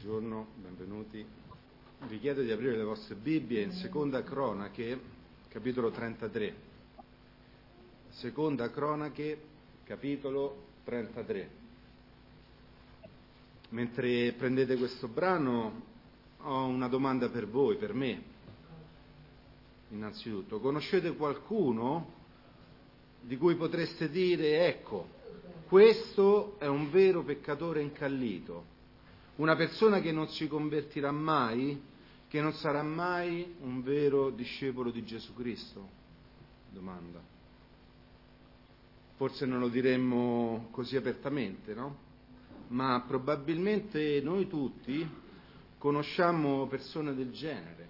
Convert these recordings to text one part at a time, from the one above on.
Buongiorno, benvenuti. Vi chiedo di aprire le vostre Bibbie in Seconda Cronache, capitolo 33. Seconda Cronache, capitolo 33. Mentre prendete questo brano, ho una domanda per voi, per me. Innanzitutto, conoscete qualcuno di cui potreste dire, ecco, questo è un vero peccatore incallito? Una persona che non si convertirà mai, che non sarà mai un vero discepolo di Gesù Cristo? Domanda. Forse non lo diremmo così apertamente, no? Ma probabilmente noi tutti conosciamo persone del genere,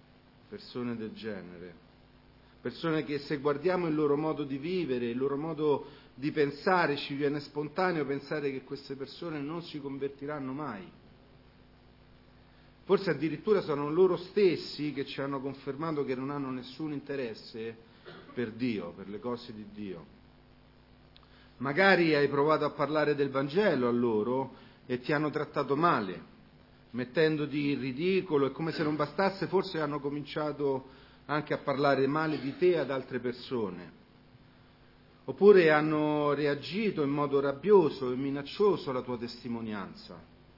persone che se guardiamo il loro modo di vivere, il loro modo di pensare, ci viene spontaneo pensare che queste persone non si convertiranno mai. Forse addirittura sono loro stessi che ci hanno confermato che non hanno nessun interesse per Dio, per le cose di Dio. Magari hai provato a parlare del Vangelo a loro e ti hanno trattato male, mettendoti in ridicolo, e come se non bastasse forse hanno cominciato anche a parlare male di te ad altre persone. Oppure hanno reagito in modo rabbioso e minaccioso alla tua testimonianza.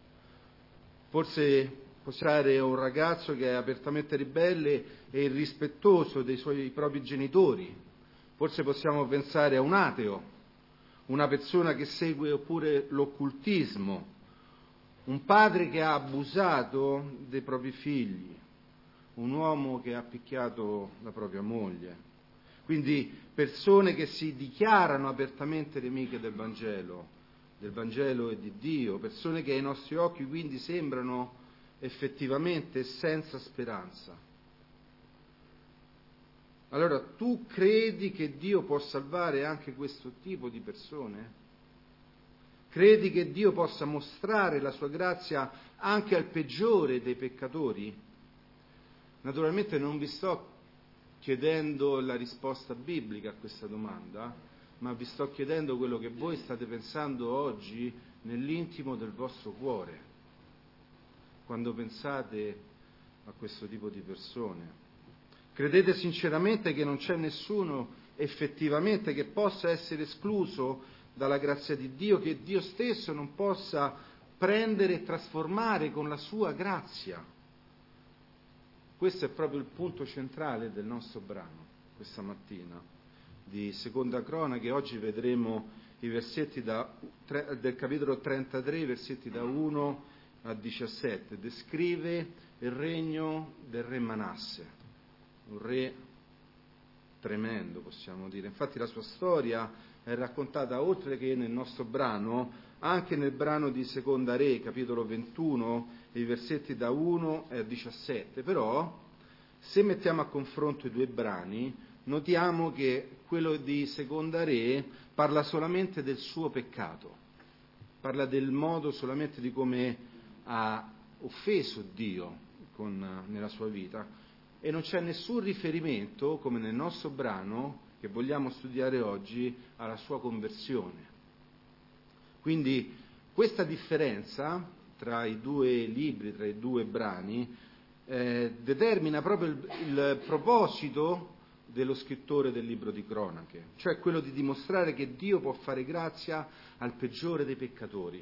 Forse pensare a un ragazzo che è apertamente ribelle e irrispettoso dei suoi propri genitori. Forse possiamo pensare a un ateo, una persona che segue oppure l'occultismo, un padre che ha abusato dei propri figli, un uomo che ha picchiato la propria moglie. Quindi persone che si dichiarano apertamente nemiche del Vangelo e di Dio, persone che ai nostri occhi quindi sembrano effettivamente senza speranza. Allora, tu credi che Dio può salvare anche questo tipo di persone? Credi che Dio possa mostrare la sua grazia anche al peggiore dei peccatori? Naturalmente non vi sto chiedendo la risposta biblica a questa domanda, ma vi sto chiedendo quello che voi state pensando oggi nell'intimo del vostro cuore, quando pensate a questo tipo di persone. Credete sinceramente che non c'è nessuno effettivamente che possa essere escluso dalla grazia di Dio, che Dio stesso non possa prendere e trasformare con la sua grazia? Questo è proprio il punto centrale del nostro brano, questa mattina, di Seconda Cronache. Oggi vedremo i versetti del capitolo 33, i versetti da 1 a 17. Descrive il regno del re Manasse, un re tremendo, possiamo dire. Infatti la sua storia è raccontata, oltre che nel nostro brano, anche nel brano di Seconda Re, capitolo 21, i versetti da 1 a 17. Però, se mettiamo a confronto i due brani, notiamo che quello di Seconda Re parla solamente del suo peccato, parla del modo solamente di come ha offeso Dio nella sua vita, e non c'è nessun riferimento, come nel nostro brano che vogliamo studiare oggi, alla sua conversione. Quindi questa differenza tra i due libri, tra i due brani, determina proprio il proposito dello scrittore del libro di Cronache, cioè quello di dimostrare che Dio può fare grazia al peggiore dei peccatori.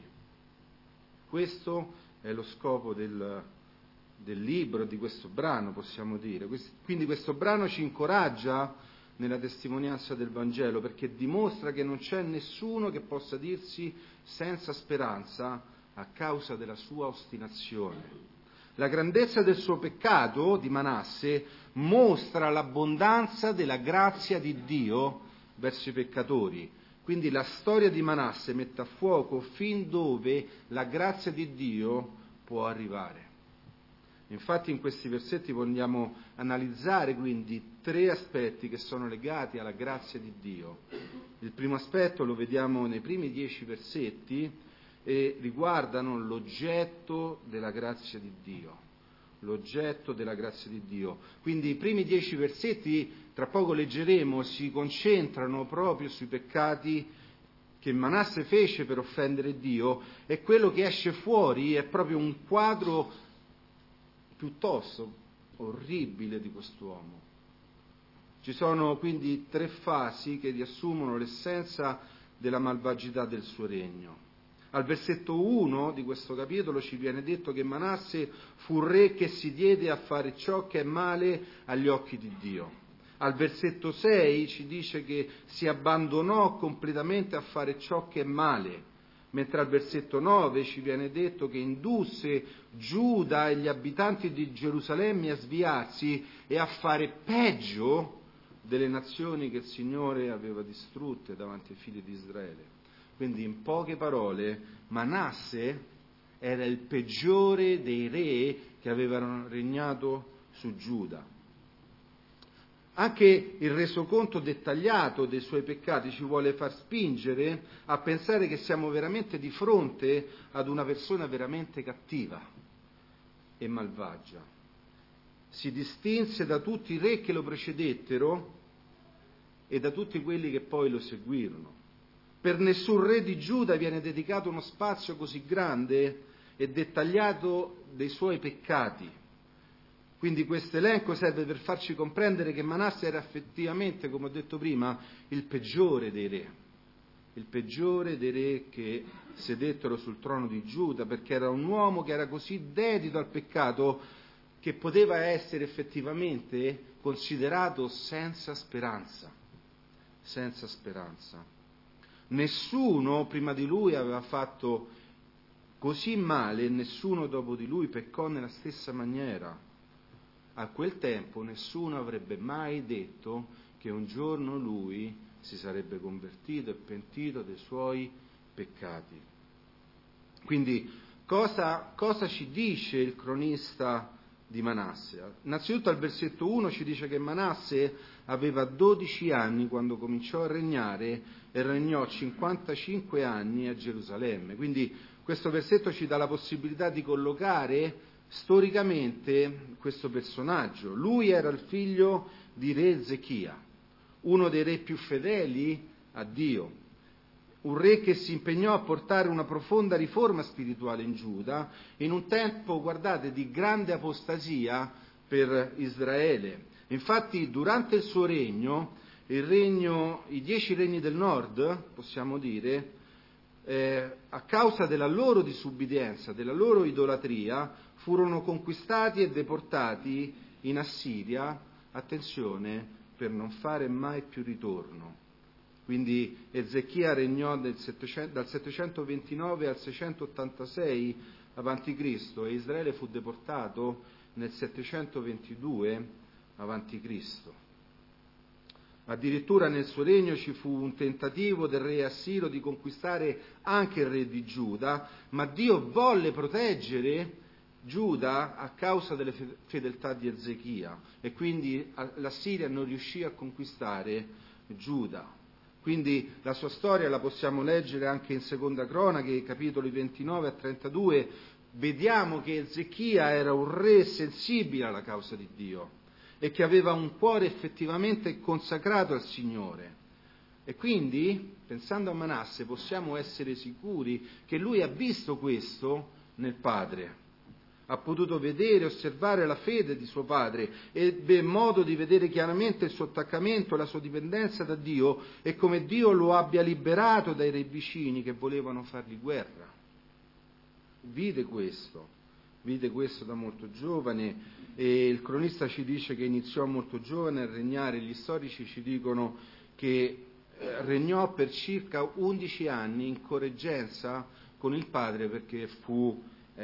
Questo è lo scopo del libro, di questo brano, possiamo dire. Quindi questo brano ci incoraggia nella testimonianza del Vangelo, perché dimostra che non c'è nessuno che possa dirsi senza speranza a causa della sua ostinazione. La grandezza del suo peccato, di Manasse, mostra l'abbondanza della grazia di Dio verso i peccatori. Quindi la storia di Manasse mette a fuoco fin dove la grazia di Dio può arrivare. Infatti in questi versetti vogliamo analizzare quindi tre aspetti che sono legati alla grazia di Dio. Il primo aspetto lo vediamo nei primi 10 versetti e riguardano l'oggetto della grazia di Dio. L'oggetto della grazia di Dio. Quindi i primi 10 versetti, tra poco leggeremo, si concentrano proprio sui peccati che Manasse fece per offendere Dio, e quello che esce fuori è proprio un quadro piuttosto orribile di quest'uomo. Ci sono quindi 3 fasi che riassumono l'essenza della malvagità del suo regno. Al versetto 1 di questo capitolo ci viene detto che Manasse fu re che si diede a fare ciò che è male agli occhi di Dio. Al versetto 6 ci dice che si abbandonò completamente a fare ciò che è male, mentre al versetto 9 ci viene detto che indusse Giuda e gli abitanti di Gerusalemme a sviarsi e a fare peggio delle nazioni che il Signore aveva distrutte davanti ai figli di Israele. Quindi, in poche parole, Manasse era il peggiore dei re che avevano regnato su Giuda. Anche il resoconto dettagliato dei suoi peccati ci vuole far spingere a pensare che siamo veramente di fronte ad una persona veramente cattiva e malvagia. Si distinse da tutti i re che lo precedettero e da tutti quelli che poi lo seguirono. Per nessun re di Giuda viene dedicato uno spazio così grande e dettagliato dei suoi peccati. Quindi questo elenco serve per farci comprendere che Manasse era effettivamente, come ho detto prima, il peggiore dei re che sedettero sul trono di Giuda, perché era un uomo che era così dedito al peccato che poteva essere effettivamente considerato senza speranza. Senza speranza. Nessuno prima di lui aveva fatto così male e nessuno dopo di lui peccò nella stessa maniera. A quel tempo nessuno avrebbe mai detto che un giorno lui si sarebbe convertito e pentito dei suoi peccati. Quindi cosa ci dice il cronista di Manasse? Innanzitutto al versetto 1 ci dice che Manasse aveva 12 anni quando cominciò a regnare e regnò 55 anni a Gerusalemme. Quindi questo versetto ci dà la possibilità di collocare storicamente questo personaggio. Lui era il figlio di re Ezechia, uno dei re più fedeli a Dio, un re che si impegnò a portare una profonda riforma spirituale in Giuda in un tempo, guardate, di grande apostasia per Israele. Infatti, durante il suo regno, i 10 regni del nord, possiamo dire, a causa della loro disubbidienza, della loro idolatria, furono conquistati e deportati in Assiria, attenzione, per non fare mai più ritorno. Quindi Ezechia regnò dal 729 al 686 a.C. e Israele fu deportato nel 722 a.C. Addirittura nel suo regno ci fu un tentativo del re Assiro di conquistare anche il re di Giuda, ma Dio volle proteggere Giuda a causa delle fedeltà di Ezechia e quindi l'Assiria non riuscì a conquistare Giuda. Quindi la sua storia la possiamo leggere anche in Seconda Cronache, capitoli 29 a 32. Vediamo che Ezechia era un re sensibile alla causa di Dio e che aveva un cuore effettivamente consacrato al Signore. E quindi, pensando a Manasse, possiamo essere sicuri che lui ha visto questo nel padre. Ha potuto vedere, osservare la fede di suo padre, ebbe modo di vedere chiaramente il suo attaccamento, la sua dipendenza da Dio e come Dio lo abbia liberato dai re vicini che volevano fargli guerra. Vide questo da molto giovane e il cronista ci dice che iniziò molto giovane a regnare. Gli storici ci dicono che regnò per circa 11 anni in correggenza con il padre perché fu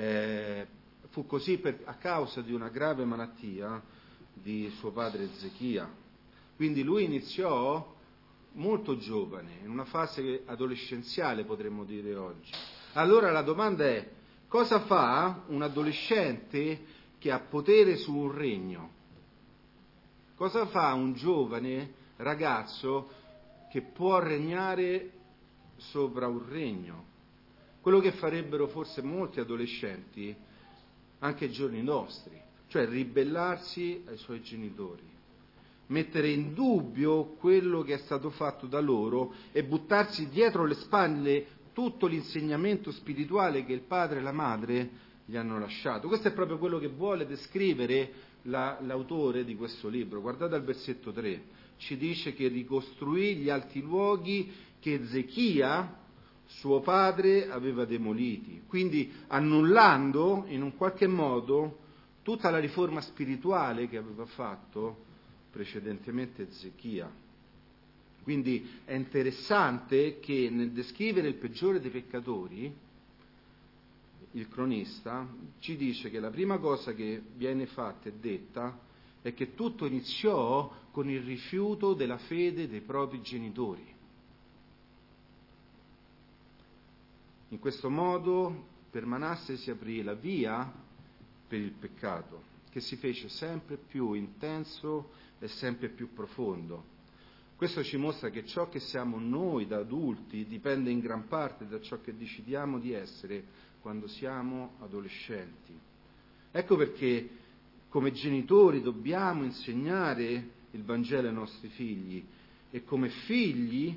così a causa di una grave malattia di suo padre Ezechia. Quindi lui iniziò molto giovane, in una fase adolescenziale potremmo dire oggi. Allora la domanda è: cosa fa un adolescente che ha potere su un regno? Cosa fa un giovane ragazzo che può regnare sopra un regno? Quello che farebbero forse molti adolescenti anche ai giorni nostri, cioè ribellarsi ai suoi genitori. mettere in dubbio quello che è stato fatto da loro e buttarsi dietro le spalle tutto l'insegnamento spirituale che il padre e la madre gli hanno lasciato. Questo è proprio quello che vuole descrivere l'autore di questo libro. Guardate al versetto 3, ci dice che ricostruì gli alti luoghi che Ezechia, suo padre, aveva demoliti, quindi annullando in un qualche modo tutta la riforma spirituale che aveva fatto precedentemente Ezechia. Quindi è interessante che nel descrivere il peggiore dei peccatori, il cronista ci dice che la prima cosa che viene fatta e detta è che tutto iniziò con il rifiuto della fede dei propri genitori. In questo modo per Manasse si aprì la via per il peccato, che si fece sempre più intenso e sempre più profondo. Questo ci mostra che ciò che siamo noi da adulti dipende in gran parte da ciò che decidiamo di essere quando siamo adolescenti. Ecco perché come genitori dobbiamo insegnare il Vangelo ai nostri figli e come figli,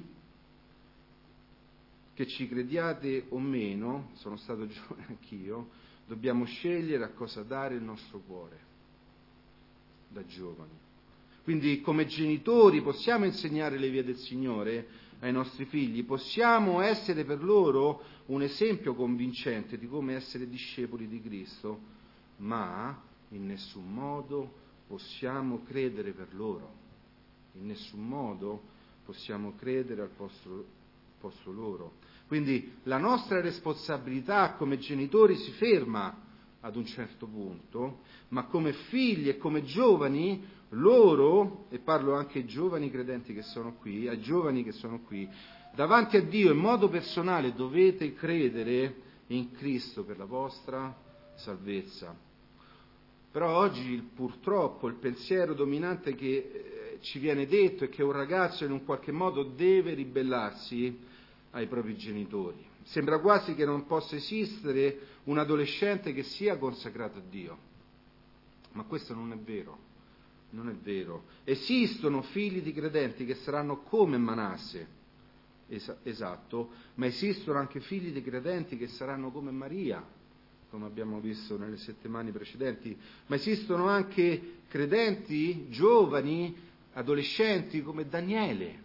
che ci crediate o meno, sono stato giovane anch'io, dobbiamo scegliere a cosa dare il nostro cuore da giovani. Quindi come genitori possiamo insegnare le vie del Signore ai nostri figli, possiamo essere per loro un esempio convincente di come essere discepoli di Cristo, ma in nessun modo possiamo credere per loro, in nessun modo possiamo credere al posto loro. Quindi la nostra responsabilità come genitori si ferma ad un certo punto, ma come figli e come giovani, loro, e parlo anche ai giovani credenti che sono qui, ai giovani che sono qui, davanti a Dio in modo personale dovete credere in Cristo per la vostra salvezza. Però oggi purtroppo il pensiero dominante che ci viene detto è che un ragazzo in un qualche modo deve ribellarsi ai propri genitori. Sembra quasi che non possa esistere un adolescente che sia consacrato a Dio. Ma questo non è vero, non è vero. Esistono figli di credenti che saranno come Manasse, esatto, ma esistono anche figli di credenti che saranno come Maria, come abbiamo visto nelle settimane precedenti, ma esistono anche credenti giovani, adolescenti come Daniele.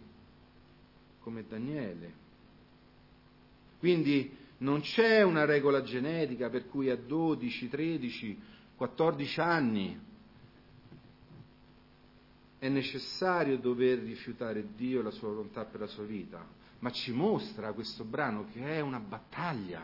Quindi non c'è una regola genetica per cui a 12, 13, 14 anni è necessario dover rifiutare Dio e la sua volontà per la sua vita, ma ci mostra questo brano che è una battaglia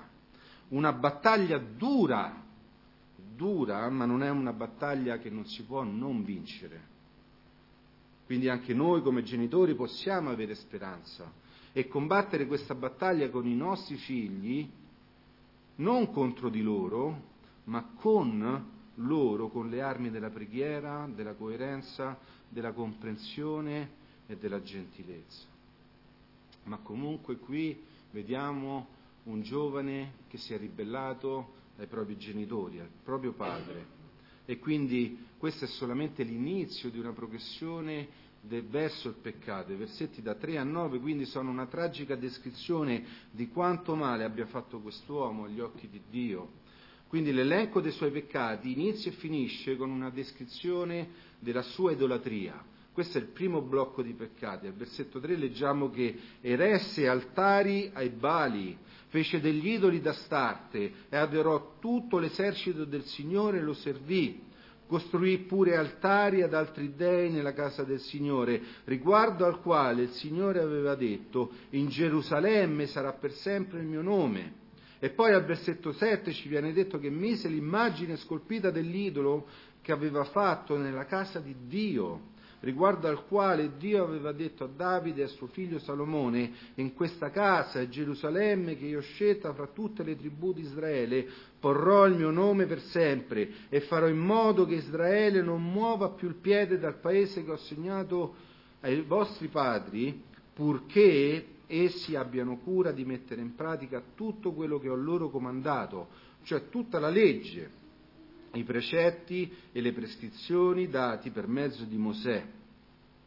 dura, ma non è una battaglia che non si può non vincere. Quindi anche noi come genitori possiamo avere speranza e combattere questa battaglia con i nostri figli, non contro di loro, ma con loro, con le armi della preghiera, della coerenza, della comprensione e della gentilezza. Ma comunque qui vediamo un giovane che si è ribellato ai propri genitori, al proprio padre, e quindi questo è solamente l'inizio di una progressione verso il peccato. I versetti da 3 a 9 quindi sono una tragica descrizione di quanto male abbia fatto quest'uomo agli occhi di Dio. Quindi l'elenco dei suoi peccati inizia e finisce con una descrizione della sua idolatria. Questo è il primo blocco di peccati. Al versetto 3 leggiamo che eresse altari ai Bali, fece degli idoli d'Astarte e adorò tutto l'esercito del Signore e lo servì. Costruì pure altari ad altri dei nella casa del Signore, riguardo al quale il Signore aveva detto: in Gerusalemme sarà per sempre il mio nome. E poi al versetto 7 ci viene detto che mise l'immagine scolpita dell'idolo che aveva fatto nella casa di Dio, riguardo al quale Dio aveva detto a Davide e a suo figlio Salomone: in questa casa è Gerusalemme che io ho scelta fra tutte le tribù di Israele, porrò il mio nome per sempre e farò in modo che Israele non muova più il piede dal paese che ho segnato ai vostri padri, purché essi abbiano cura di mettere in pratica tutto quello che ho loro comandato, cioè tutta la legge, i precetti e le prescrizioni dati per mezzo di Mosè.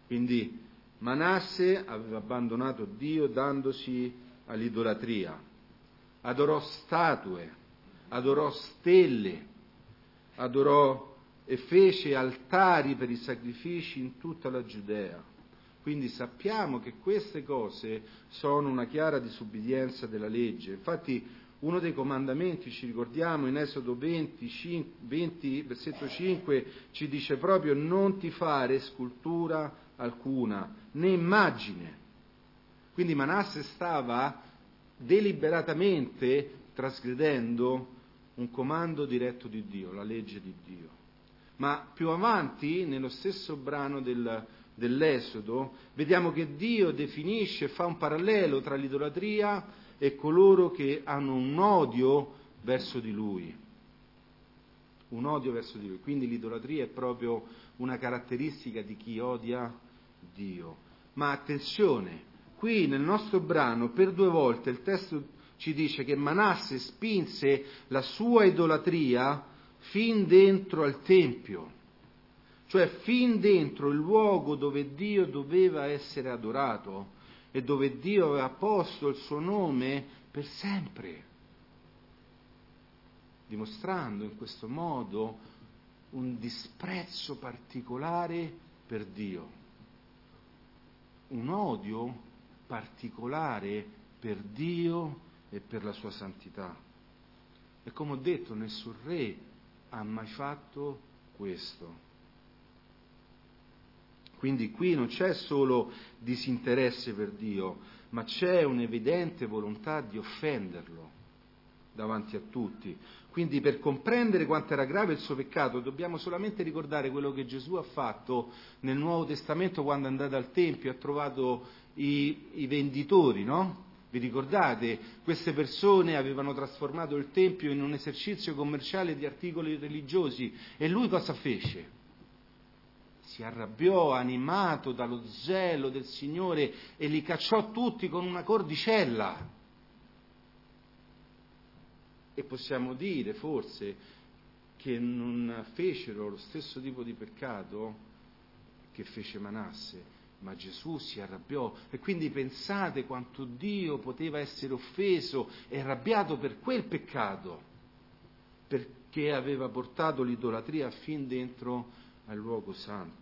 Quindi Manasse aveva abbandonato Dio dandosi all'idolatria, adorò statue, adorò stelle, adorò e fece altari per i sacrifici in tutta la Giudea. Quindi sappiamo che queste cose sono una chiara disubbidienza della legge. Infatti uno dei comandamenti, ci ricordiamo, in Esodo 20, versetto 5, ci dice proprio: non ti fare scultura alcuna, né immagine. Quindi Manasse stava deliberatamente trasgredendo un comando diretto di Dio, la legge di Dio. Ma più avanti, nello stesso brano dell'Esodo, vediamo che Dio definisce, fa un parallelo tra l'idolatria e coloro che hanno un odio verso di Lui. Un odio verso di Lui. Quindi l'idolatria è proprio una caratteristica di chi odia Dio. Ma attenzione, qui nel nostro brano per 2 volte il testo ci dice che Manasse spinse la sua idolatria fin dentro al Tempio, cioè fin dentro il luogo dove Dio doveva essere adorato e dove Dio aveva posto il suo nome per sempre, dimostrando in questo modo un disprezzo particolare per Dio, un odio particolare per Dio e per la sua santità. E come ho detto, nessun re ha mai fatto questo. Quindi qui non c'è solo disinteresse per Dio, ma c'è un'evidente volontà di offenderlo davanti a tutti. Quindi per comprendere quanto era grave il suo peccato dobbiamo solamente ricordare quello che Gesù ha fatto nel Nuovo Testamento quando è andato al Tempio e ha trovato i venditori, no? Vi ricordate? Queste persone avevano trasformato il Tempio in un esercizio commerciale di articoli religiosi e lui cosa fece? Si arrabbiò, animato dallo zelo del Signore, e li cacciò tutti con una cordicella. E possiamo dire forse che non fecero lo stesso tipo di peccato che fece Manasse, ma Gesù si arrabbiò. E quindi pensate quanto Dio poteva essere offeso e arrabbiato per quel peccato, perché aveva portato l'idolatria fin dentro al luogo santo.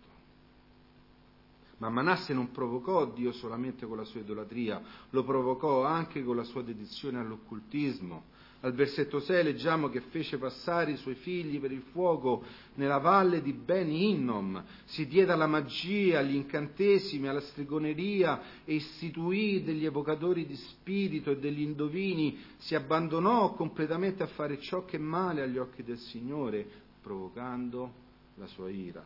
Ma Manasse non provocò Dio solamente con la sua idolatria, lo provocò anche con la sua dedizione all'occultismo. Al versetto 6 leggiamo che fece passare i suoi figli per il fuoco nella valle di Ben Hinnom, si diede alla magia, agli incantesimi, alla stregoneria e istituì degli evocatori di spirito e degli indovini, si abbandonò completamente a fare ciò che è male agli occhi del Signore, provocando la sua ira.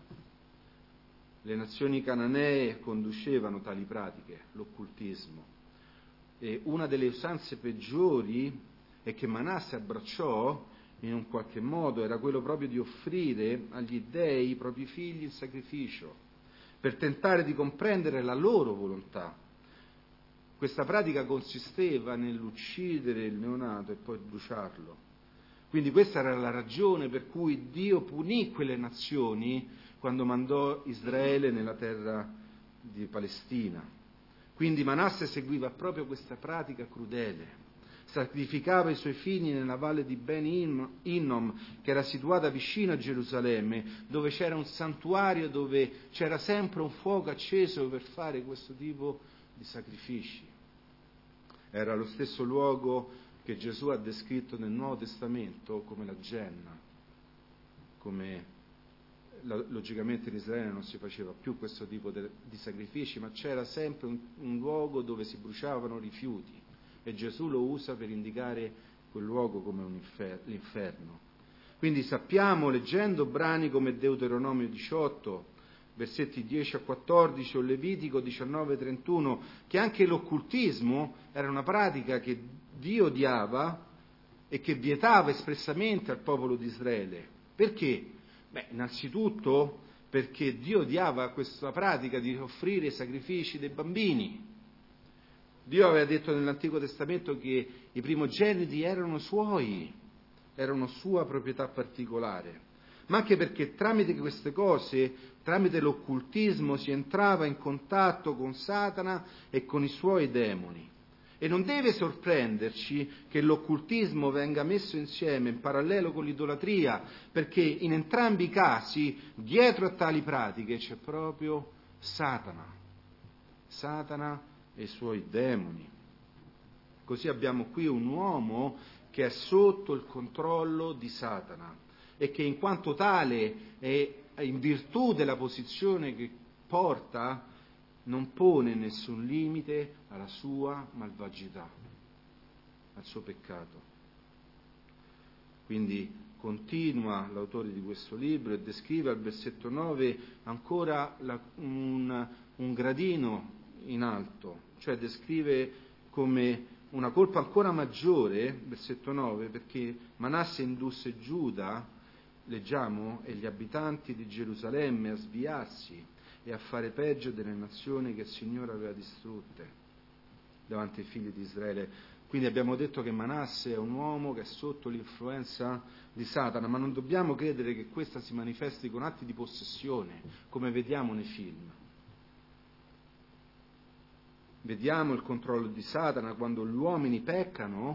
Le nazioni cananee conducevano tali pratiche, l'occultismo, e una delle usanze peggiori e che Manasse abbracciò in un qualche modo era quello proprio di offrire agli dèi i propri figli in sacrificio per tentare di comprendere la loro volontà. Questa pratica consisteva nell'uccidere il neonato e poi bruciarlo. Quindi questa era la ragione per cui Dio punì quelle nazioni quando mandò Israele nella terra di Palestina. Quindi Manasse seguiva proprio questa pratica crudele. Sacrificava i suoi figli nella valle di Ben Hinnom, che era situata vicino a Gerusalemme, dove c'era un santuario, dove c'era sempre un fuoco acceso per fare questo tipo di sacrifici. Era lo stesso luogo che Gesù ha descritto nel Nuovo Testamento come la Genna, come logicamente in Israele non si faceva più questo tipo di sacrifici, ma c'era sempre un luogo dove si bruciavano rifiuti. E Gesù lo usa per indicare quel luogo come l'inferno. Quindi sappiamo, leggendo brani come Deuteronomio 18, versetti 10 a 14, o Levitico 19-31, che anche l'occultismo era una pratica che Dio odiava e che vietava espressamente al popolo di Israele. Perché? Innanzitutto perché Dio odiava questa pratica di offrire i sacrifici dei bambini. Dio aveva detto nell'Antico Testamento che i primogeniti erano suoi, erano sua proprietà particolare. ma anche perché tramite queste cose, tramite l'occultismo, si entrava in contatto con Satana e con i suoi demoni. E non deve sorprenderci che l'occultismo venga messo insieme in parallelo con l'idolatria, perché in entrambi i casi, dietro a tali pratiche, c'è proprio Satana e i suoi demoni. Così abbiamo qui un uomo che è sotto il controllo di Satana e che in quanto tale, e in virtù della posizione che porta, non pone nessun limite alla sua malvagità, al suo peccato. Quindi continua l'autore di questo libro e descrive al versetto 9 ancora un gradino in alto, cioè descrive come una colpa ancora maggiore, versetto 9, perché Manasse indusse Giuda, leggiamo, e gli abitanti di Gerusalemme a sviarsi e a fare peggio delle nazioni che il Signore aveva distrutte davanti ai figli di Israele. Quindi abbiamo detto che Manasse è un uomo che è sotto l'influenza di Satana, ma non dobbiamo credere che questa si manifesti con atti di possessione, come vediamo nei film. Vediamo il controllo di Satana quando gli uomini peccano,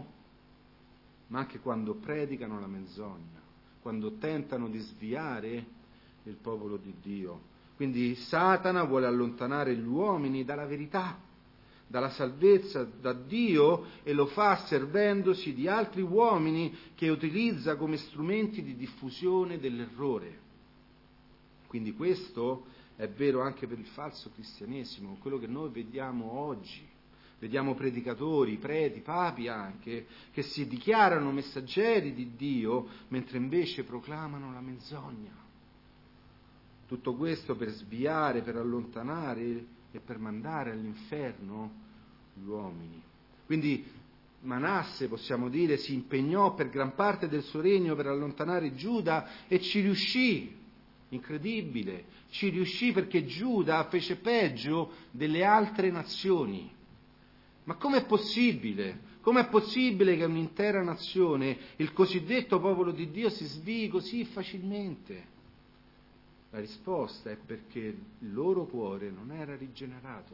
ma anche quando predicano la menzogna, quando tentano di sviare il popolo di Dio. Quindi Satana vuole allontanare gli uomini dalla verità, dalla salvezza da Dio, e lo fa servendosi di altri uomini che utilizza come strumenti di diffusione dell'errore. Quindi questo è vero anche per il falso cristianesimo, quello che noi vediamo oggi. Vediamo predicatori, preti, papi anche, che si dichiarano messaggeri di Dio, mentre invece proclamano la menzogna. Tutto questo per sviare, per allontanare e per mandare all'inferno gli uomini. Quindi Manasse, possiamo dire, si impegnò per gran parte del suo regno per allontanare Giuda e ci riuscì. Incredibile, ci riuscì perché Giuda fece peggio delle altre nazioni. Ma com'è possibile? Com'è possibile che un'intera nazione, il cosiddetto popolo di Dio, si svii così facilmente? La risposta è perché il loro cuore non era rigenerato,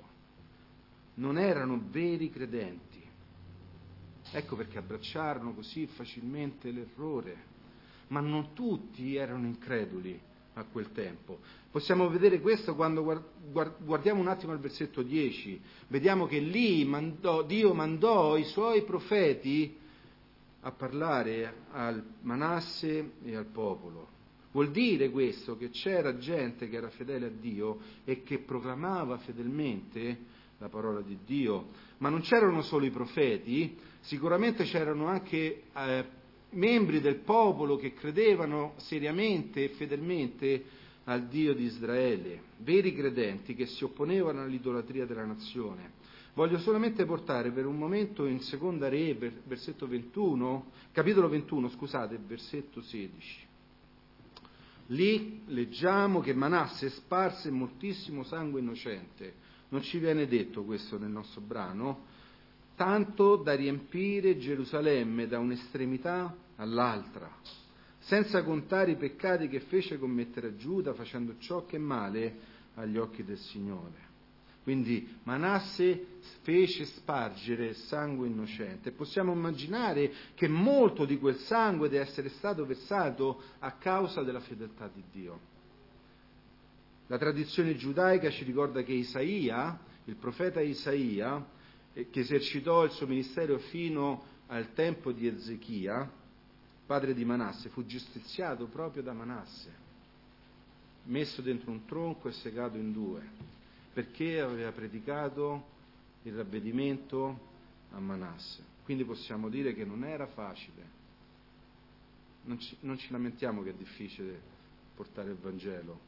non erano veri credenti. Ecco perché abbracciarono così facilmente l'errore, ma non tutti erano increduli a quel tempo. Possiamo vedere questo quando guardiamo un attimo al versetto 10, vediamo che lì Dio mandò i suoi profeti a parlare al Manasse e al popolo. Vuol dire questo che c'era gente che era fedele a Dio e che proclamava fedelmente la parola di Dio, ma non c'erano solo i profeti, sicuramente c'erano anche membri del popolo che credevano seriamente e fedelmente al Dio di Israele, veri credenti che si opponevano all'idolatria della nazione. Voglio solamente portare per un momento in Seconda Re, capitolo 21, versetto 16. Lì leggiamo che Manasse sparse moltissimo sangue innocente. Non ci viene detto questo nel nostro brano, tanto da riempire Gerusalemme da un'estremità all'altra, senza contare i peccati che fece commettere a Giuda, facendo ciò che è male agli occhi del Signore. Quindi Manasse fece spargere sangue innocente. Possiamo immaginare che molto di quel sangue deve essere stato versato a causa della fedeltà di Dio. La tradizione giudaica ci ricorda che Isaia, il profeta Isaia, che esercitò il suo ministero fino al tempo di Ezechia, padre di Manasse, fu giustiziato proprio da Manasse, messo dentro un tronco e segato in due, perché aveva predicato il ravvedimento a Manasse. Quindi possiamo dire che non era facile. Non ci lamentiamo che è difficile portare il Vangelo.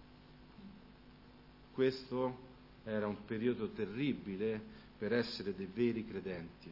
Questo era un periodo terribile per essere dei veri credenti.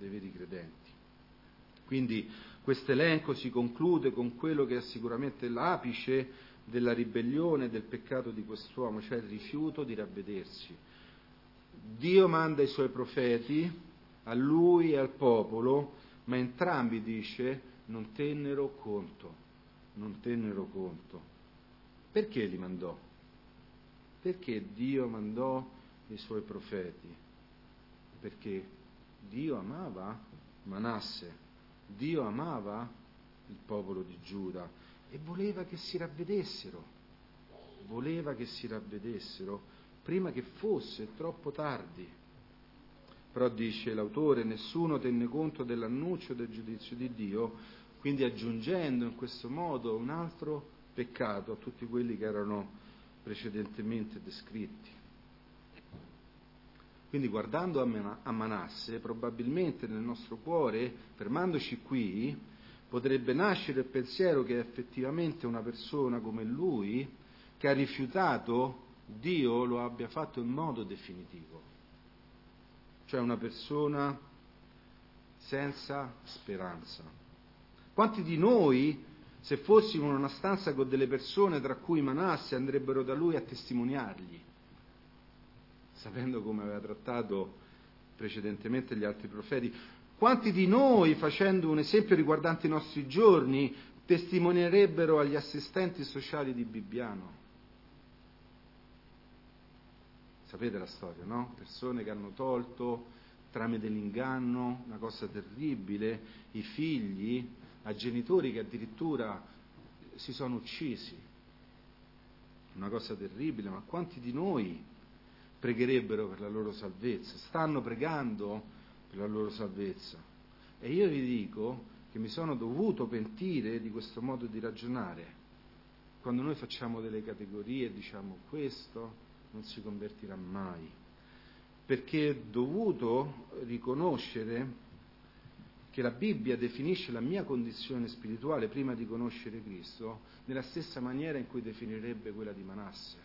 Quindi questo elenco si conclude con quello che è sicuramente l'apice della ribellione e del peccato di quest'uomo, cioè il rifiuto di ravvedersi. Dio manda i suoi profeti a lui e al popolo, ma entrambi, dice, non tennero conto non tennero conto. Perché li mandò? Perché Dio mandò i suoi profeti? Perché Dio amava Manasse, Dio amava il popolo di Giuda e voleva che si ravvedessero prima che fosse troppo tardi. Però dice l'autore, nessuno tenne conto dell'annuncio del giudizio di Dio, quindi aggiungendo in questo modo un altro peccato a tutti quelli che erano precedentemente descritti. Quindi guardando a Manasse, probabilmente nel nostro cuore, fermandoci qui, potrebbe nascere il pensiero che è effettivamente una persona come lui, che ha rifiutato Dio, lo abbia fatto in modo definitivo. Cioè una persona senza speranza. Quanti di noi, se fossimo in una stanza con delle persone tra cui Manasse, andrebbero da lui a testimoniargli, sapendo come aveva trattato precedentemente gli altri profeti? Quanti di noi, facendo un esempio riguardante i nostri giorni, testimonierebbero agli assistenti sociali di Bibbiano? Sapete la storia, no? Persone che hanno tolto, tramite l'inganno, una cosa terribile, i figli a genitori che addirittura si sono uccisi. Una cosa terribile, ma quanti di noi pregherebbero per la loro salvezza? Stanno pregando per la loro salvezza. E io vi dico che mi sono dovuto pentire di questo modo di ragionare. Quando noi facciamo delle categorie e diciamo questo non si convertirà mai, perché ho dovuto riconoscere che la Bibbia definisce la mia condizione spirituale prima di conoscere Cristo nella stessa maniera in cui definirebbe quella di Manasse.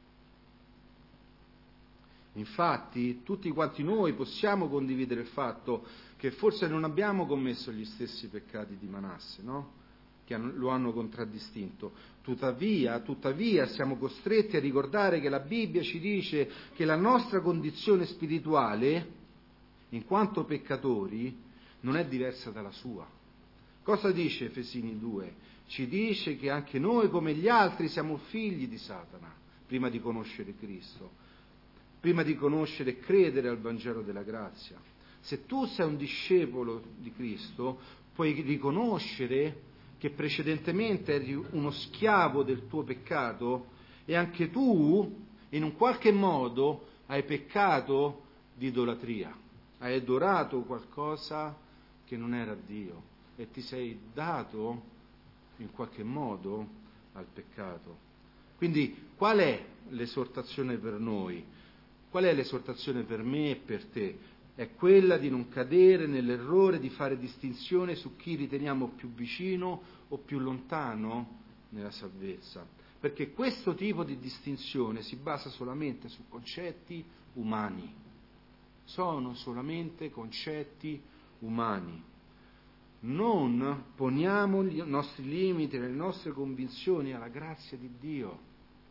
Infatti tutti quanti noi possiamo condividere il fatto che forse non abbiamo commesso gli stessi peccati di Manasse, no? Che lo hanno contraddistinto. Tuttavia siamo costretti a ricordare che la Bibbia ci dice che la nostra condizione spirituale, in quanto peccatori, non è diversa dalla sua. Cosa dice Efesini 2? Ci dice che anche noi, come gli altri, siamo figli di Satana, prima di conoscere Cristo, prima di conoscere e credere al Vangelo della grazia. Se tu sei un discepolo di Cristo, puoi riconoscere che precedentemente eri uno schiavo del tuo peccato e anche tu, in un qualche modo, hai peccato di idolatria, hai adorato qualcosa che non era Dio e ti sei dato in qualche modo al peccato. Quindi qual è l'esortazione per noi? Qual è l'esortazione per me e per te? È quella di non cadere nell'errore di fare distinzione su chi riteniamo più vicino o più lontano nella salvezza. Perché questo tipo di distinzione si basa solamente su concetti umani. Sono solamente concetti umani. Non poniamo i nostri limiti, le nostre convinzioni alla grazia di Dio.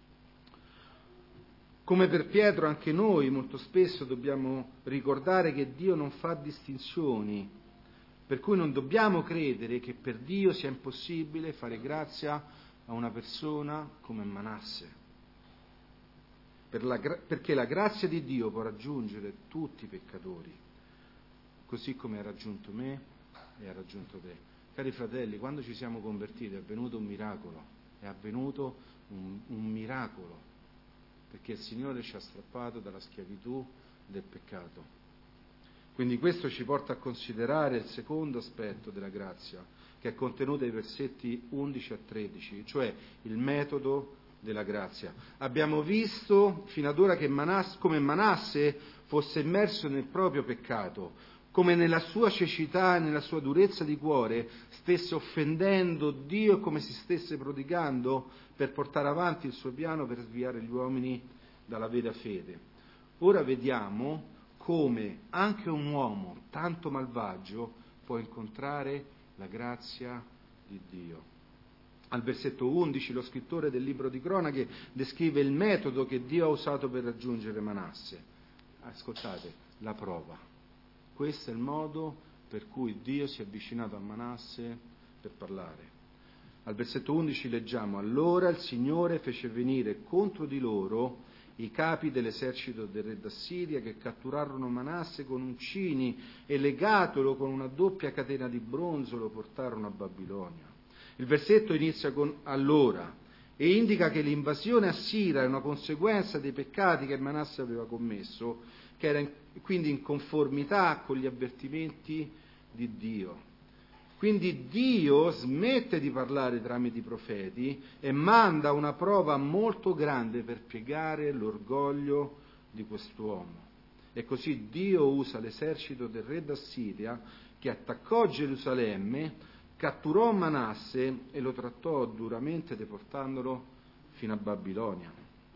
Come per Pietro, anche noi molto spesso dobbiamo ricordare che Dio non fa distinzioni, per cui non dobbiamo credere che per Dio sia impossibile fare grazia a una persona come Manasse. Perché la grazia di Dio può raggiungere tutti i peccatori, così come ha raggiunto me e ha raggiunto te. Cari fratelli, quando ci siamo convertiti è avvenuto un miracolo, un miracolo, perché il Signore ci ha strappato dalla schiavitù del peccato. Quindi questo ci porta a considerare il secondo aspetto della grazia, che è contenuto nei versetti 11 a 13, cioè il metodo della grazia. Abbiamo visto fino ad ora che come Manasse fosse immerso nel proprio peccato, come nella sua cecità e nella sua durezza di cuore stesse offendendo Dio e come si stesse prodigando per portare avanti il suo piano per sviare gli uomini dalla vera fede. Ora vediamo come anche un uomo tanto malvagio può incontrare la grazia di Dio. Al versetto 11 lo scrittore del libro di Cronache descrive il metodo che Dio ha usato per raggiungere Manasse. Ascoltate, la prova. Questo è il modo per cui Dio si è avvicinato a Manasse per parlare. Al versetto 11 leggiamo: allora il Signore fece venire contro di loro i capi dell'esercito del re d'Assiria, che catturarono Manasse con uncini e legatolo con una doppia catena di bronzo lo portarono a Babilonia. Il versetto inizia con allora e indica che l'invasione assira è una conseguenza dei peccati che Manasse aveva commesso, che era quindi in conformità con gli avvertimenti di Dio. Quindi Dio smette di parlare tramite i profeti e manda una prova molto grande per piegare l'orgoglio di quest'uomo. E così Dio usa l'esercito del re d'Assiria, che attaccò Gerusalemme, catturò Manasse e lo trattò duramente, deportandolo fino a Babilonia.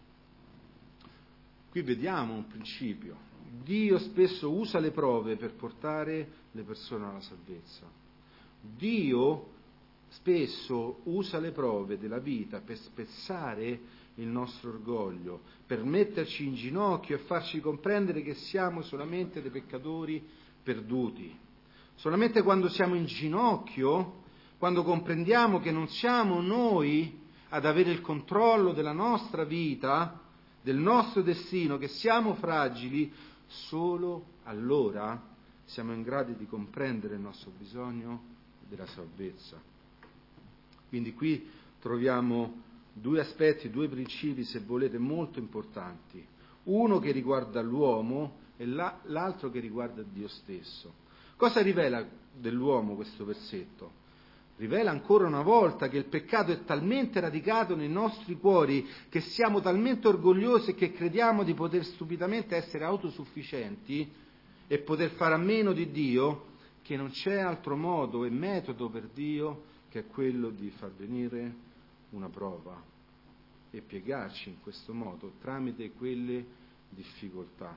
Qui vediamo un principio: Dio spesso usa le prove per portare le persone alla salvezza. Dio spesso usa le prove della vita per spezzare il nostro orgoglio, per metterci in ginocchio e farci comprendere che siamo solamente dei peccatori perduti. Solamente quando siamo in ginocchio, quando comprendiamo che non siamo noi ad avere il controllo della nostra vita, del nostro destino, che siamo fragili, solo allora siamo in grado di comprendere il nostro bisogno della salvezza. Quindi qui troviamo due aspetti, due principi, se volete, molto importanti. Uno che riguarda l'uomo e l'altro che riguarda Dio stesso. Cosa rivela dell'uomo questo versetto? Rivela ancora una volta che il peccato è talmente radicato nei nostri cuori, che siamo talmente orgogliosi e che crediamo di poter stupidamente essere autosufficienti e poter fare a meno di Dio, che non c'è altro modo e metodo per Dio che quello di far venire una prova e piegarci in questo modo tramite quelle difficoltà.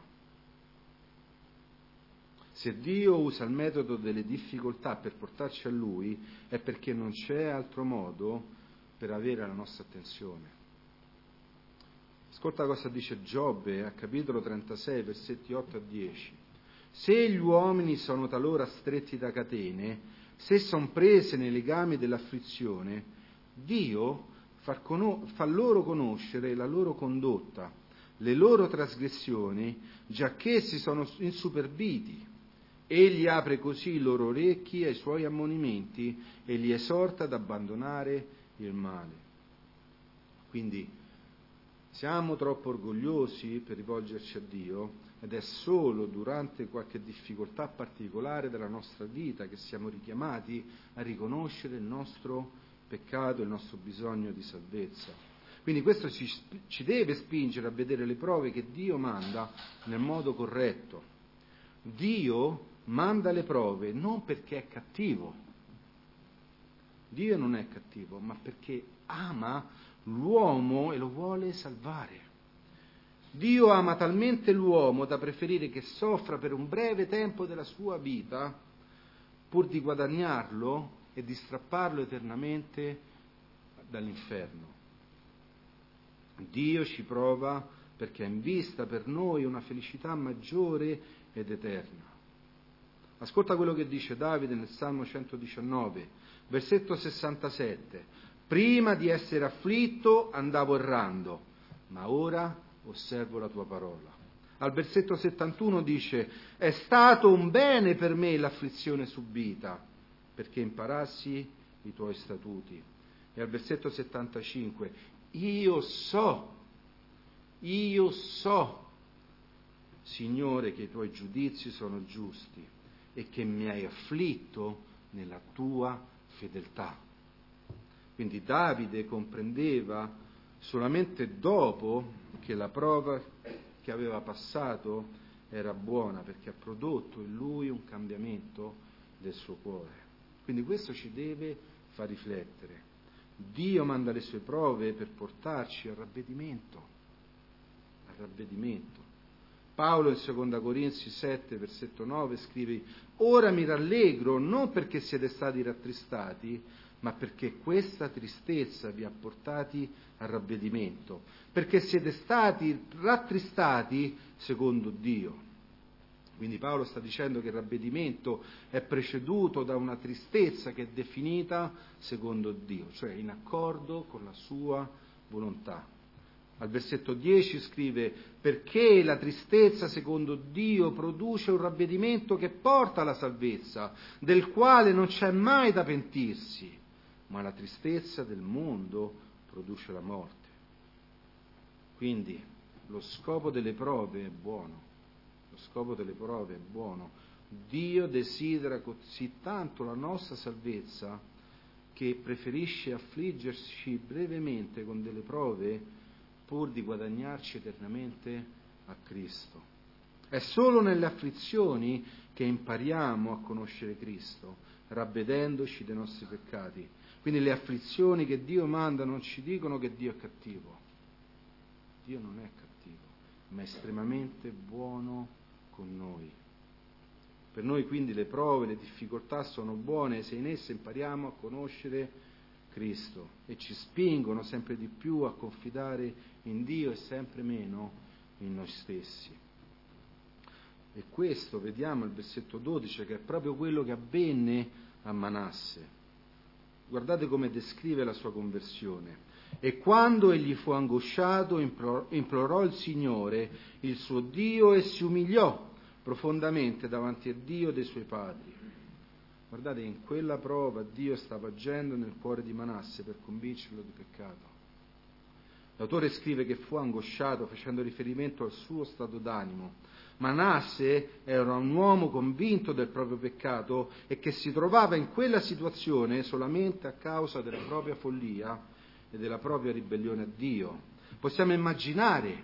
Se Dio usa il metodo delle difficoltà per portarci a Lui, è perché non c'è altro modo per avere la nostra attenzione. Ascolta cosa dice Giobbe a capitolo 36, versetti 8 a 10. Se gli uomini sono talora stretti da catene, se son prese nei legami dell'afflizione, Dio fa loro conoscere la loro condotta, le loro trasgressioni, giacché si sono insuperbiti. Egli apre così i loro orecchi ai suoi ammonimenti e li esorta ad abbandonare il male. Quindi siamo troppo orgogliosi per rivolgerci a Dio, ed è solo durante qualche difficoltà particolare della nostra vita che siamo richiamati a riconoscere il nostro peccato, il nostro bisogno di salvezza. Quindi questo ci deve spingere a vedere le prove che Dio manda nel modo corretto. Dio manda le prove non perché è cattivo. Dio non è cattivo, ma perché ama l'uomo e lo vuole salvare. Dio ama talmente l'uomo da preferire che soffra per un breve tempo della sua vita pur di guadagnarlo e di strapparlo eternamente dall'inferno. Dio ci prova perché ha in vista per noi una felicità maggiore ed eterna. Ascolta quello che dice Davide nel Salmo 119, versetto 67. Prima di essere afflitto andavo errando, ma ora osservo la tua parola. Al versetto 71 dice: è stato un bene per me l'afflizione subita, perché imparassi i tuoi statuti. E al versetto 75: io so, Signore, che i tuoi giudizi sono giusti e che mi hai afflitto nella tua fedeltà. Quindi Davide comprendeva solamente dopo che la prova che aveva passato era buona, perché ha prodotto in lui un cambiamento del suo cuore. Quindi questo ci deve far riflettere. Dio manda le sue prove per portarci al ravvedimento. Paolo in 2 Corinzi 7, versetto 9 scrive: ora mi rallegro non perché siete stati rattristati, ma perché questa tristezza vi ha portati al ravvedimento, perché siete stati rattristati secondo Dio. Quindi Paolo sta dicendo che il ravvedimento è preceduto da una tristezza che è definita secondo Dio, cioè in accordo con la sua volontà. Al versetto 10 scrive: perché la tristezza secondo Dio produce un ravvedimento che porta alla salvezza, del quale non c'è mai da pentirsi, ma la tristezza del mondo produce la morte. Quindi lo scopo delle prove è buono, lo scopo delle prove è buono. Dio desidera così tanto la nostra salvezza che preferisce affliggerci brevemente con delle prove pur di guadagnarci eternamente a Cristo. È solo nelle afflizioni che impariamo a conoscere Cristo, ravvedendoci dei nostri peccati. Quindi le afflizioni che Dio manda non ci dicono che Dio è cattivo. Dio non è cattivo, ma è estremamente buono con noi. Per noi quindi le prove, le difficoltà sono buone se in esse impariamo a conoscere Cristo e ci spingono sempre di più a confidare in Dio e sempre meno in noi stessi. E questo vediamo al versetto 12, che è proprio quello che avvenne a Manasse. Guardate come descrive la sua conversione. E quando egli fu angosciato, implorò il Signore, il suo Dio, e si umiliò profondamente davanti a Dio dei suoi padri. Guardate, in quella prova Dio stava agendo nel cuore di Manasse per convincerlo di peccato. L'autore scrive che fu angosciato facendo riferimento al suo stato d'animo. Manasse era un uomo convinto del proprio peccato e che si trovava in quella situazione solamente a causa della propria follia e della propria ribellione a Dio. Possiamo immaginare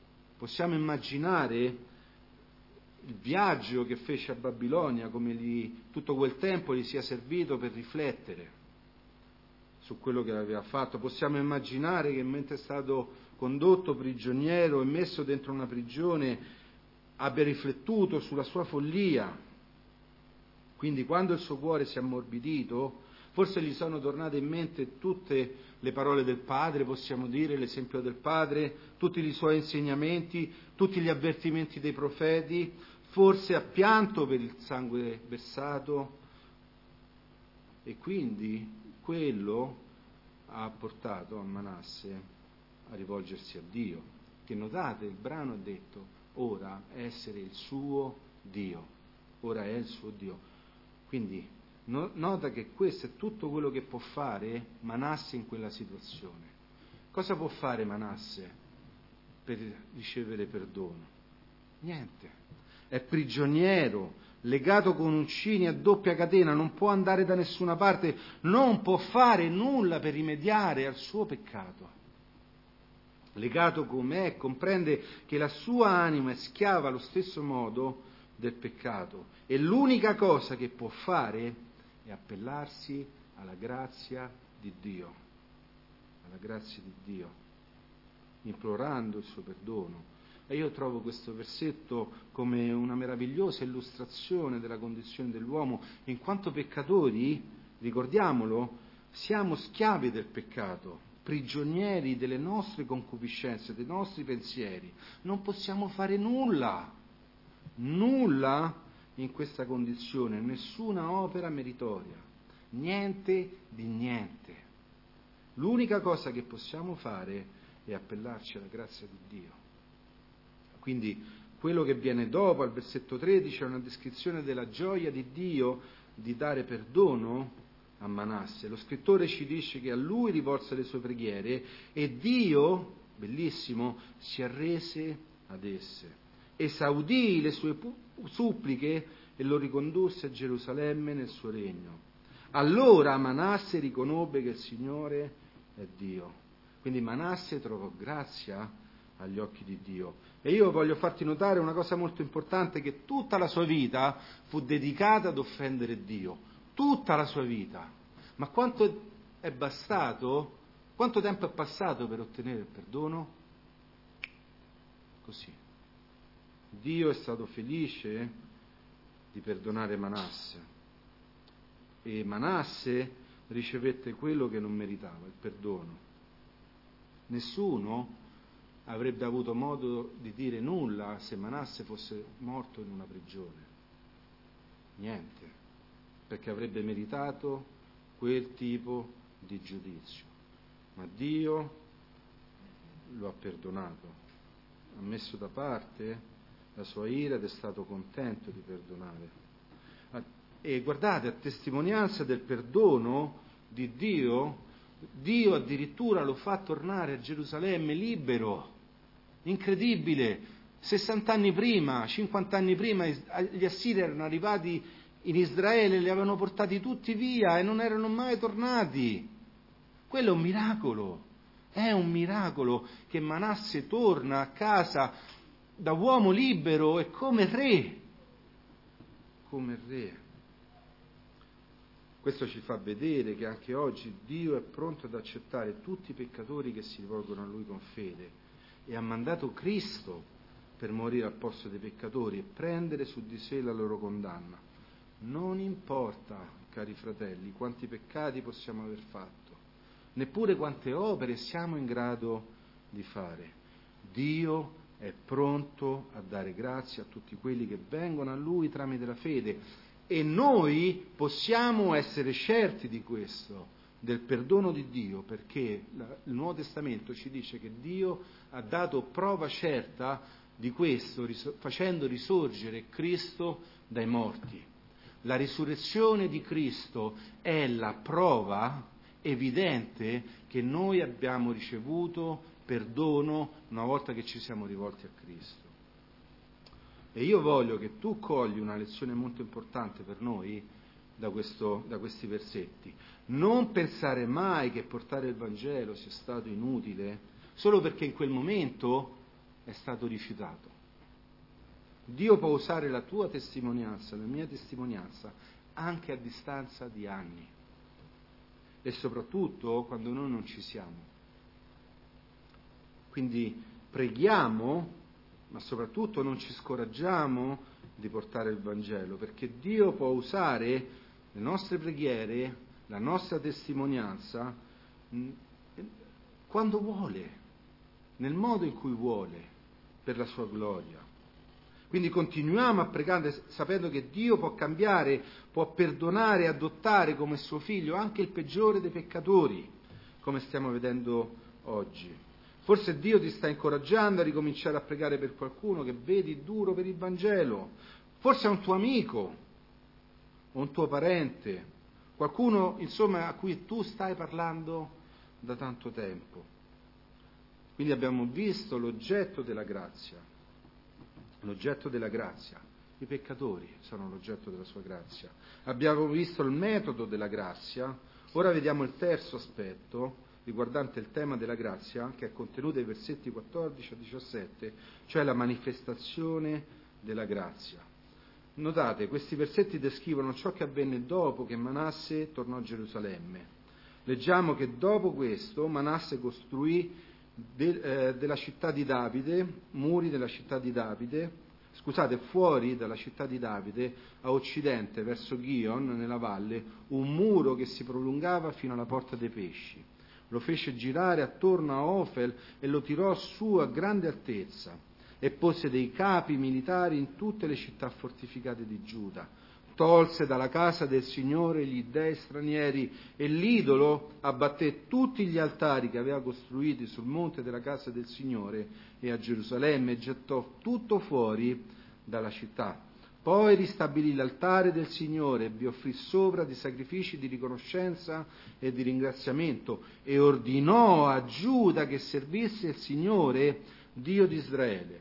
il viaggio che fece a Babilonia, come tutto quel tempo gli sia servito per riflettere su quello che aveva fatto. Possiamo immaginare che mentre è stato condotto prigioniero e messo dentro una prigione abbia riflettuto sulla sua follia. Quindi quando il suo cuore si è ammorbidito, forse gli sono tornate in mente tutte le parole del Padre, possiamo dire, l'esempio del Padre, tutti i suoi insegnamenti, tutti gli avvertimenti dei profeti, forse ha pianto per il sangue versato, e quindi quello ha portato a Manasse a rivolgersi a Dio, che notate, il brano ha detto: ora essere il suo Dio, ora è il suo Dio. Quindi nota che questo è tutto quello che può fare Manasse in quella situazione. Cosa può fare Manasse per ricevere perdono? Niente. È prigioniero, legato con uncini a doppia catena, non può andare da nessuna parte, non può fare nulla per rimediare al suo peccato. Legato com'è, comprende che la sua anima è schiava allo stesso modo del peccato e l'unica cosa che può fare è appellarsi alla grazia di Dio, implorando il suo perdono. E io trovo questo versetto come una meravigliosa illustrazione della condizione dell'uomo, in quanto peccatori, ricordiamolo, siamo schiavi del peccato, prigionieri delle nostre concupiscenze, dei nostri pensieri. Non possiamo fare nulla in questa condizione, nessuna opera meritoria, niente di niente. L'unica cosa che possiamo fare è appellarci alla grazia di Dio. Quindi quello che viene dopo, al versetto 13, è una descrizione della gioia di Dio di dare perdono a Manasse. Lo scrittore ci dice che a lui rivolse le sue preghiere e Dio, bellissimo, si arrese ad esse, esaudì le sue suppliche e lo ricondusse a Gerusalemme nel suo regno. Allora Manasse riconobbe che il Signore è Dio. Quindi Manasse trovò grazia agli occhi di Dio. E io voglio farti notare una cosa molto importante, che tutta la sua vita fu dedicata ad offendere Dio, tutta la sua vita. Ma quanto è bastato? Quanto tempo è passato per ottenere il perdono? Così. Dio è stato felice di perdonare Manasse e Manasse ricevette quello che non meritava, il perdono. Nessuno avrebbe avuto modo di dire nulla se Manasse fosse morto in una prigione. Niente, perché avrebbe meritato quel tipo di giudizio. Ma Dio lo ha perdonato, ha messo da parte la sua ira ed è stato contento di perdonare. E guardate, a testimonianza del perdono di Dio, Dio addirittura lo fa tornare a Gerusalemme libero. Incredibile! 60 anni prima, 50 anni prima, gli Assiri erano arrivati in Israele, li avevano portati tutti via e non erano mai tornati. Quello è un miracolo che Manasse torna a casa da uomo libero e come re. Questo ci fa vedere che anche oggi Dio è pronto ad accettare tutti i peccatori che si rivolgono a Lui con fede e ha mandato Cristo per morire al posto dei peccatori e prendere su di sé la loro condanna. Non importa, cari fratelli, quanti peccati possiamo aver fatto, neppure quante opere siamo in grado di fare. Dio è pronto a dare grazia a tutti quelli che vengono a Lui tramite la fede. E noi possiamo essere certi di questo, del perdono di Dio, perché il Nuovo Testamento ci dice che Dio ha dato prova certa di questo, facendo risorgere Cristo dai morti. La risurrezione di Cristo è la prova evidente che noi abbiamo ricevuto perdono una volta che ci siamo rivolti a Cristo. E io voglio che tu cogli una lezione molto importante per noi da questi versetti. Non pensare mai che portare il Vangelo sia stato inutile solo perché in quel momento è stato rifiutato. Dio può usare la tua testimonianza, la mia testimonianza, anche a distanza di anni. E soprattutto quando noi non ci siamo. Quindi preghiamo, ma soprattutto non ci scoraggiamo di portare il Vangelo, perché Dio può usare le nostre preghiere, la nostra testimonianza, quando vuole, nel modo in cui vuole, per la sua gloria. Quindi continuiamo a pregare sapendo che Dio può cambiare, può perdonare e adottare come suo figlio anche il peggiore dei peccatori, come stiamo vedendo oggi. Forse Dio ti sta incoraggiando a ricominciare a pregare per qualcuno che vedi duro per il Vangelo. Forse è un tuo amico o un tuo parente, qualcuno insomma a cui tu stai parlando da tanto tempo. Quindi abbiamo visto l'oggetto della grazia. L'oggetto della grazia. I peccatori sono l'oggetto della sua grazia. Abbiamo visto il metodo della grazia. Ora vediamo il terzo aspetto riguardante il tema della grazia, che è contenuto nei versetti 14 a 17, cioè la manifestazione della grazia. Notate, questi versetti descrivono ciò che avvenne dopo che Manasse tornò a Gerusalemme. Leggiamo che dopo questo Manasse costruì della città di Davide, muri della città di Davide, fuori dalla città di Davide, a occidente, verso Ghion, nella valle, un muro che si prolungava fino alla porta dei pesci. Lo fece girare attorno a Ofel e lo tirò su a grande altezza e pose dei capi militari in tutte le città fortificate di Giuda. Tolse dalla casa del Signore gli dei stranieri e l'idolo abbatté tutti gli altari che aveva costruiti sul monte della casa del Signore e a Gerusalemme e gettò tutto fuori dalla città. Poi ristabilì l'altare del Signore e vi offrì sopra di sacrifici di riconoscenza e di ringraziamento e ordinò a Giuda che servisse il Signore, Dio di Israele.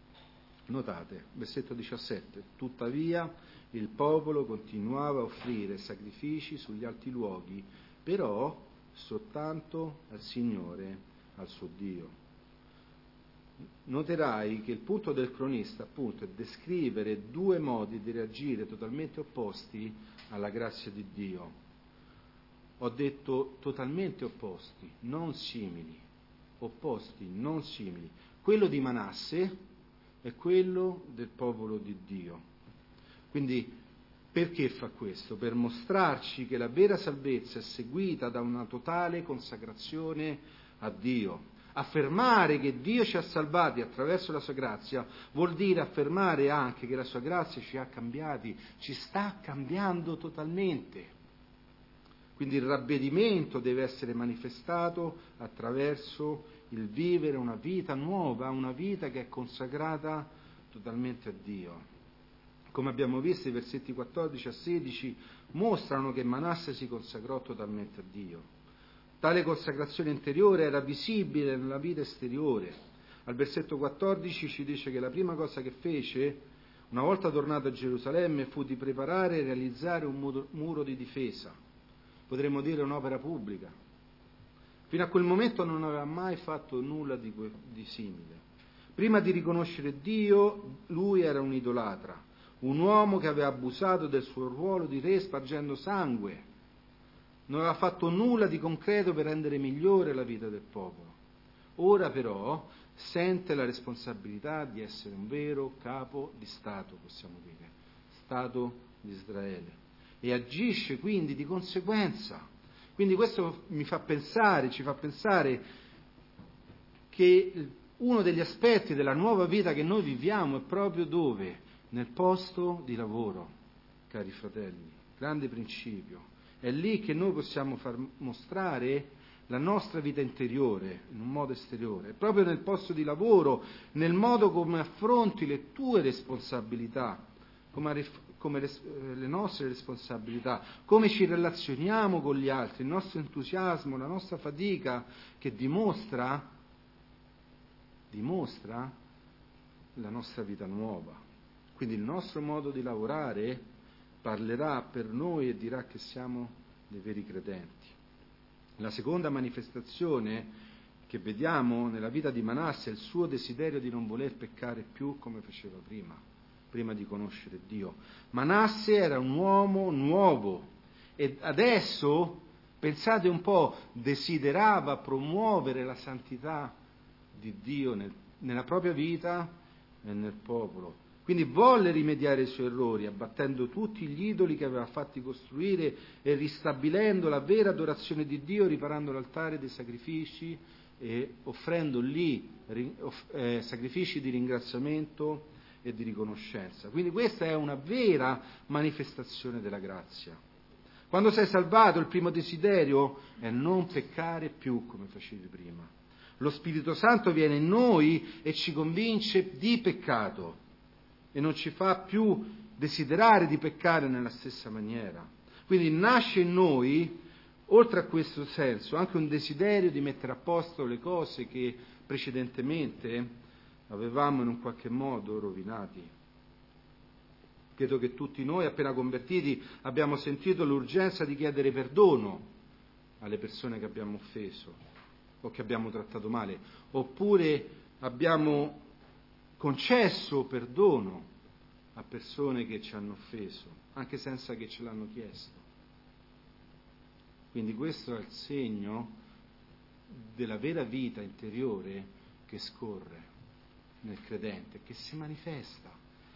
Notate, versetto 17, tuttavia il popolo continuava a offrire sacrifici sugli alti luoghi, però soltanto al Signore, al suo Dio. Noterai che il punto del cronista, appunto, è descrivere due modi di reagire totalmente opposti alla grazia di Dio. Ho detto totalmente opposti, non simili, opposti, non simili. Quello di Manasse è quello del popolo di Dio. Quindi perché fa questo? Per mostrarci che la vera salvezza è seguita da una totale consacrazione a Dio. Affermare che Dio ci ha salvati attraverso la sua grazia vuol dire affermare anche che la sua grazia ci ha cambiati, ci sta cambiando totalmente. Quindi il ravvedimento deve essere manifestato attraverso il vivere una vita nuova, una vita che è consacrata totalmente a Dio. Come abbiamo visto, i versetti 14 a 16 mostrano che Manasse si consacrò totalmente a Dio. Tale consacrazione interiore era visibile nella vita esteriore. Al versetto 14 ci dice che la prima cosa che fece, una volta tornato a Gerusalemme, fu di preparare e realizzare un muro di difesa. Potremmo dire un'opera pubblica. Fino a quel momento non aveva mai fatto nulla di simile. Prima di riconoscere Dio, lui era un idolatra, un uomo che aveva abusato del suo ruolo di re spargendo sangue. Non aveva fatto nulla di concreto per rendere migliore la vita del popolo. Ora però sente la responsabilità di essere un vero capo di Stato, possiamo dire, Stato di Israele, e agisce quindi di conseguenza. Quindi questo ci fa pensare che uno degli aspetti della nuova vita che noi viviamo è proprio dove? Nel posto di lavoro, cari fratelli, grande principio. È lì che noi possiamo far mostrare la nostra vita interiore in un modo esteriore, proprio nel posto di lavoro, nel modo come affronti le tue responsabilità, come le nostre responsabilità, come ci relazioniamo con gli altri, il nostro entusiasmo, la nostra fatica, che dimostra la nostra vita nuova. Quindi il nostro modo di lavorare parlerà per noi e dirà che siamo dei veri credenti. La seconda manifestazione che vediamo nella vita di Manasse è il suo desiderio di non voler peccare più come faceva prima di conoscere Dio. Manasse era un uomo nuovo e adesso, pensate un po', desiderava promuovere la santità di Dio nella propria vita e nel popolo. Quindi volle rimediare ai suoi errori, abbattendo tutti gli idoli che aveva fatti costruire e ristabilendo la vera adorazione di Dio, riparando l'altare dei sacrifici e offrendo lì sacrifici di ringraziamento e di riconoscenza. Quindi questa è una vera manifestazione della grazia. Quando sei salvato, il primo desiderio è non peccare più come facevi prima. Lo Spirito Santo viene in noi e ci convince di peccato e non ci fa più desiderare di peccare nella stessa maniera. Quindi nasce in noi, oltre a questo senso, anche un desiderio di mettere a posto le cose che precedentemente avevamo in un qualche modo rovinati. Credo che tutti noi, appena convertiti, abbiamo sentito l'urgenza di chiedere perdono alle persone che abbiamo offeso o che abbiamo trattato male, oppure abbiamo concesso perdono a persone che ci hanno offeso, anche senza che ce l'hanno chiesto. Quindi questo è il segno della vera vita interiore che scorre nel credente, che si manifesta.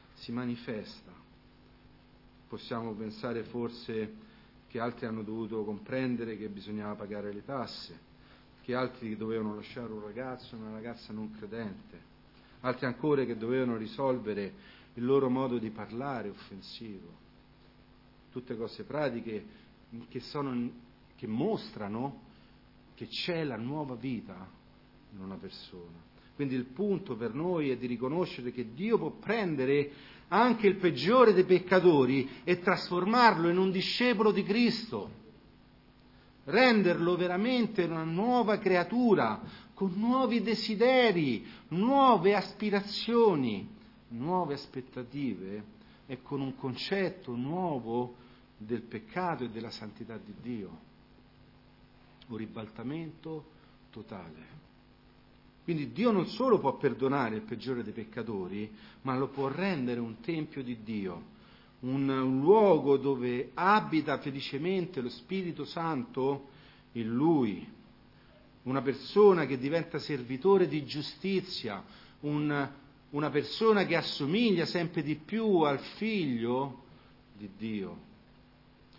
Possiamo pensare forse che altri hanno dovuto comprendere che bisognava pagare le tasse, che altri dovevano lasciare un ragazzo e una ragazza non credente, altri ancora che dovevano risolvere il loro modo di parlare offensivo. Tutte cose pratiche che mostrano che c'è la nuova vita in una persona. Quindi il punto per noi è di riconoscere che Dio può prendere anche il peggiore dei peccatori e trasformarlo in un discepolo di Cristo, renderlo veramente una nuova creatura, con nuovi desideri, nuove aspirazioni, nuove aspettative e con un concetto nuovo del peccato e della santità di Dio. Un ribaltamento totale. Quindi Dio non solo può perdonare il peggiore dei peccatori, ma lo può rendere un tempio di Dio, un luogo dove abita felicemente lo Spirito Santo in Lui, una persona che diventa servitore di giustizia, una persona che assomiglia sempre di più al Figlio di Dio.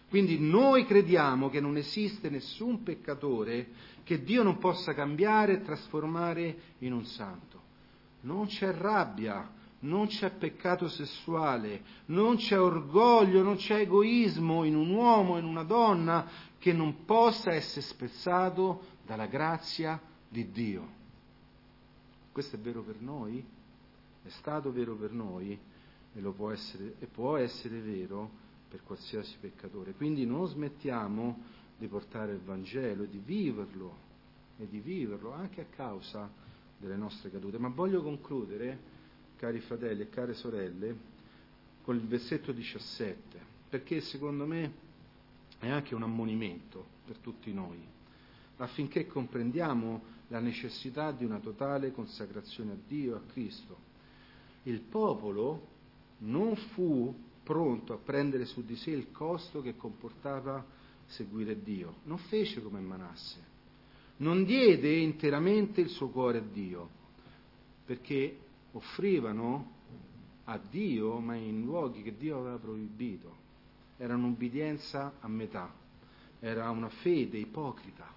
Quindi noi crediamo che non esiste nessun peccatore che Dio non possa cambiare e trasformare in un santo. Non c'è rabbia, non c'è peccato sessuale, non c'è orgoglio, non c'è egoismo in un uomo, in una donna che non possa essere spezzato dalla grazia di Dio. Questo è vero per noi, è stato vero per noi e può essere vero per qualsiasi peccatore. Quindi non smettiamo di portare il Vangelo e di viverlo anche a causa delle nostre cadute. Ma voglio concludere, cari fratelli e care sorelle, con il versetto 17, perché secondo me è anche un ammonimento per tutti noi, affinché comprendiamo la necessità di una totale consacrazione a Dio e a Cristo. Il popolo non fu pronto a prendere su di sé il costo che comportava seguire Dio. Non fece come Manasse. Non diede interamente il suo cuore a Dio, perché offrivano a Dio, ma in luoghi che Dio aveva proibito. Era un'ubbidienza a metà, era una fede ipocrita.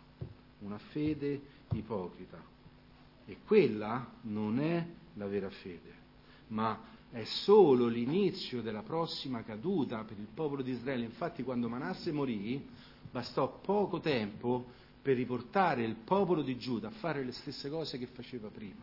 E quella non è la vera fede, ma è solo l'inizio della prossima caduta per il popolo di Israele. Infatti quando Manasse morì, bastò poco tempo per riportare il popolo di Giuda a fare le stesse cose che faceva prima.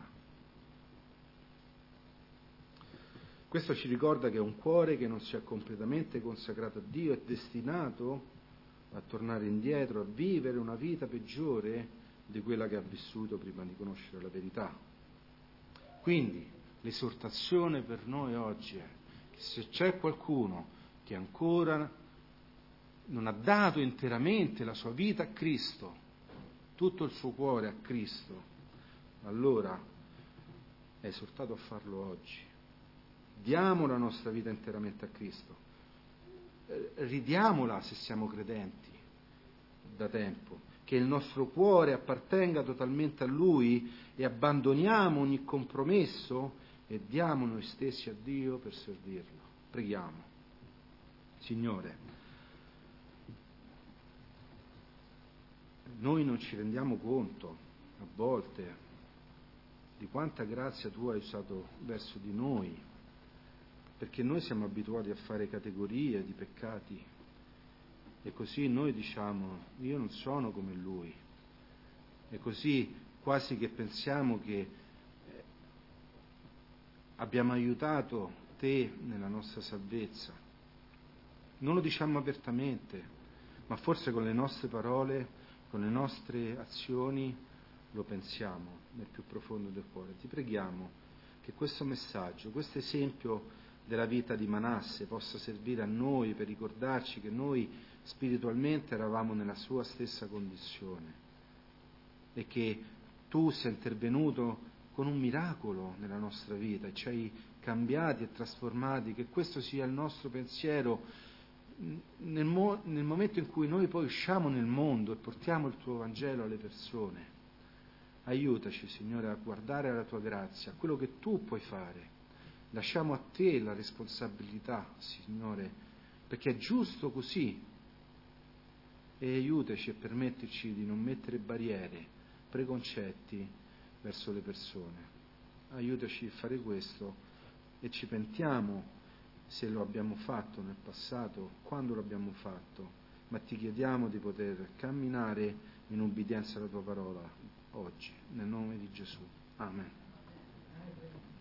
Questo ci ricorda che un cuore che non sia completamente consacrato a Dio è destinato a tornare indietro, a vivere una vita peggiore di quella che ha vissuto prima di conoscere la verità. Quindi l'esortazione per noi oggi è che se c'è qualcuno che ancora non ha dato interamente la sua vita a Cristo, tutto il suo cuore a Cristo, allora è esortato a farlo oggi. Diamo la nostra vita interamente a Cristo, ridiamola se siamo credenti da tempo, che il nostro cuore appartenga totalmente a Lui e abbandoniamo ogni compromesso e diamo noi stessi a Dio per servirlo. Preghiamo. Signore, noi non ci rendiamo conto a volte di quanta grazia Tu hai usato verso di noi, perché noi siamo abituati a fare categorie di peccati e così noi diciamo io non sono come lui, e così quasi che pensiamo che abbiamo aiutato Te nella nostra salvezza. Non lo diciamo apertamente, ma forse con le nostre parole, con le nostre azioni lo pensiamo nel più profondo del cuore. Ti preghiamo che questo messaggio, questo esempio della vita di Manasse possa servire a noi per ricordarci che noi spiritualmente eravamo nella sua stessa condizione e che Tu sei intervenuto con un miracolo nella nostra vita e ci hai cambiati e trasformati, che questo sia il nostro pensiero nel momento in cui noi poi usciamo nel mondo e portiamo il Tuo Vangelo alle persone. Aiutaci, Signore, a guardare alla Tua grazia, a quello che Tu puoi fare. Lasciamo a Te la responsabilità, Signore, perché è giusto così. E aiutaci e permettici di non mettere barriere, preconcetti verso le persone. Aiutaci a fare questo e ci pentiamo se lo abbiamo fatto nel passato, quando l'abbiamo fatto, ma Ti chiediamo di poter camminare in obbedienza alla Tua parola oggi, nel nome di Gesù. Amen.